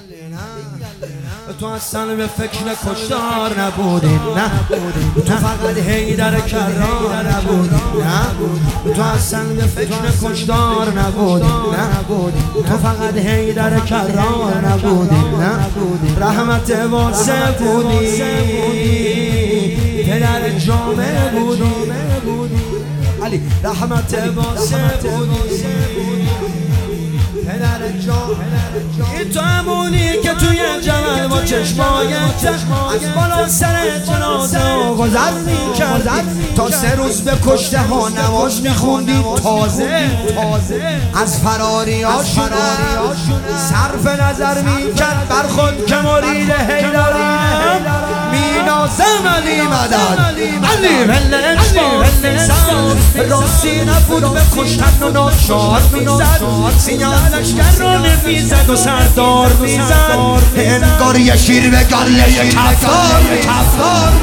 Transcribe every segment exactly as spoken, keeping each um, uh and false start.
تو اصلا به فکر کشتار نبودی، نه تو فقط حیدر کرار نبودی، نه تو اصلا به فکر کشتار نبودی، نه تو فقط حیدر کرار نبودی، نه رحمت واسه بودی، پدر جامعه بودی، علی رحمت واسه بودی، پدر جامعه. این تو همونی که توی جمل با چشمای از بالا سر جنازه گذر میکرد، تا سه روز به کشته ها نماز میخوندی، تازه از فراری ها صرف نظر میکرد بر خود که مرید حیدرم مینازم علی مدد علی ولش بازم راستی نبود به کشتن و ناچار میزد، سیاه لشکر رو نمیزد و سردار میزد، انگار یه شیر به گله کفتار کفتار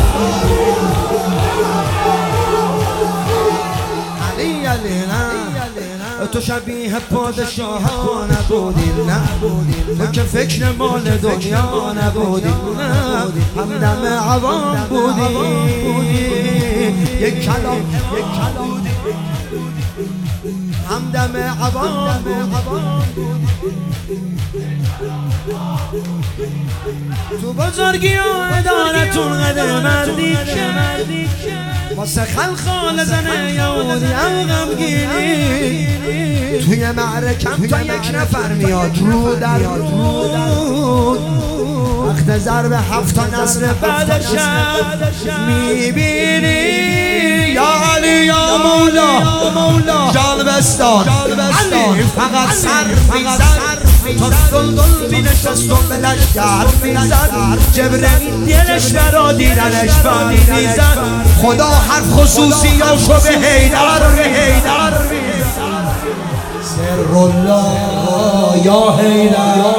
علی علی نه تو شبیه پادشاه ها نبودی، نه تو که فکر مال دنیا نبودی، نه همدم عوام بودی، یک کلام یک کلام همدم عوام بودی، تو بزرگی و عدالتون قدر مردی که واسه خلخال زنه یهودی هم غمگینی، توی معرکم تا یک نفر میاد رو در رو، وقت ضرب هفت تا نسل بعدش میبینی، یا علی یا مولا جان بستان علی فقط سر میزد، تا دلدل بینشست و به لشکر میزد، جبرئیل دلش برا دیدنش بانی میزد، خدا حرف خصوصی هاشو به حیدر حیدر سر الله یا حیدر